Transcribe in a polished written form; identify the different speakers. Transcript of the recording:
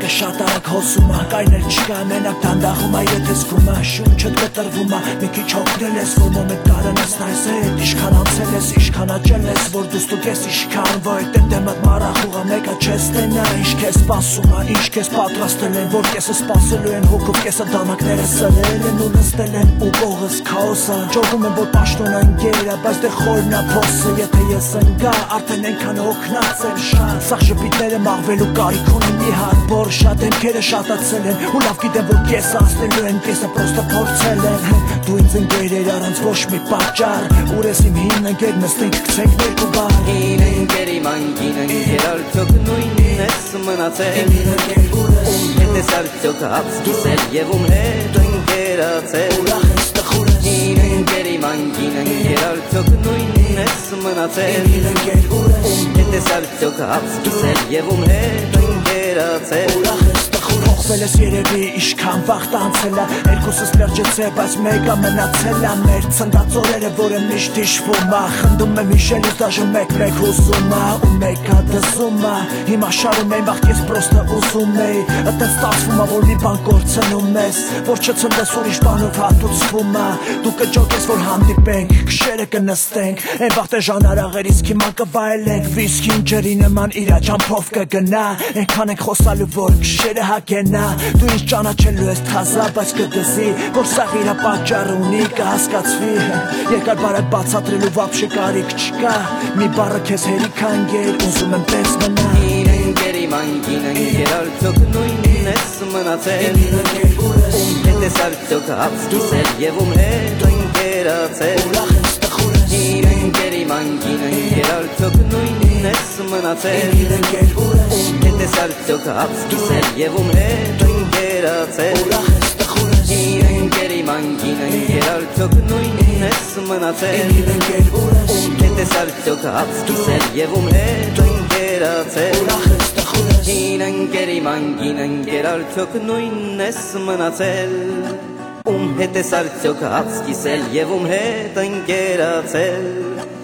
Speaker 1: շատ արագ հոսում է Կայներ չկա մենակ դանդաղում է Եթե զգում է շունչդ կտրվում է Մի քիչ հոգնել ես որ մոմետ կարանես նայես Էդ իշքան անցել ես իշքան աճել ես Որ դու ստուգես իշքան Որ այդ դեմդ մարախուղը մեկը չես տենա Ինչ քեզ սպասում է ինչ քեզ պատրաստել են Որ կեսը սպասելու են հոգով կեսը դանակները սրել են ու նստել են ու կողս քաոսը Ջողում են որ պաշտոն անգերա Բայց դե խորն է փոսը Եթե ես ընկա արդեն ենքան հոգնած են շատ Սաղ ժպիտները մաղվելու կարիք ունեն մի հատ Որ շատ դեմքերը շատացել են Ու լավ գիտեմ որ կեսը ասնելու են Կեսը պրոստը փորձել են Դու ինձ ընկերեր առանց ոչ մի պատճառ Ուր ես իմ հին ընկեր նստենք գցենք ներկու բար
Speaker 2: Հին ընկերի մանկին ընկեր արդյոք նույնն ես մնացել Հետ ես արդյոք հապս կիսել և ում հետ ընկերացել
Speaker 1: Ուրախ ես տխուր ես
Speaker 2: Հին ընկերի մանկին ընկեր արդյոք նույնն ես մնացել
Speaker 1: Հին ընկեր ուր ես
Speaker 2: Հետ ես արդյոք հապս կիսել և ում հետ ընկերացել
Speaker 1: Ուրախ ես տխուր Փոխվել ես երևի իշքան վաղտ անցել է Երկուսս լրջեց է բայց մեկը մնացել է Մեր ծնված օրերը որը միշտ հիշվում է Խնդում եմ հիշելուց դաժե մեկ հուզում է Ու մեկը դզում է Հիմա շարում եմ վաղտ ես պրոստը ուզում էի Այդպես ստացվում է որ մի բան կորցնում ես Որ չցնდეს ուրիշ բանով հատուցվում է Դու կջոգես որ հանդիպենք Քշերը կնստենք Են վաղտե ժանարաղերից հիմա կվայելենք Վիսկին ջրի նման իրա ճամփով կգնա Ենքան ենք խոսալու որ քշերը հագենա Դու ինձ ճանաչելու ես թազա բայց կդզի Որ սաղ իրա պատճառ ունի կհասկացվի Երկար բարակ բացատրելու վապշե կարիք չկա Մի բառը քեզ հերիք անգեր Ուզում եմ պես մնա
Speaker 2: Հին ընկերի մանկին ընկեր արդյոք նույնն ես մնացել Հետ ես արդյոք հապս կիսել և ում հետ ընկերացել
Speaker 1: Ուրախ ես տխուր ես
Speaker 2: Հին ընկերի մանկին ընկեր արդյոք նույնն ես մնացել
Speaker 1: Հին ընկեր ուր ես
Speaker 2: Հետ ես արդյոք հապս կիսել և ում հետ ընկերացել
Speaker 1: Ուրախ ես տխուր ես
Speaker 2: Հին ընկերի մանկին ընկեր արդյոք նույնն ես մնացել
Speaker 1: Հին ընկեր ուր ես
Speaker 2: Հետ ես արդյոք հապս կիսել և ում հետ ընկերացել
Speaker 1: Ուրախ ես տխուր ես
Speaker 2: Հին ընկերի մանկին ընկեր արդյոք նույնն ես մնացել Ում հետ ես արդյոք հապս կիսել և ում հետ ընկերացել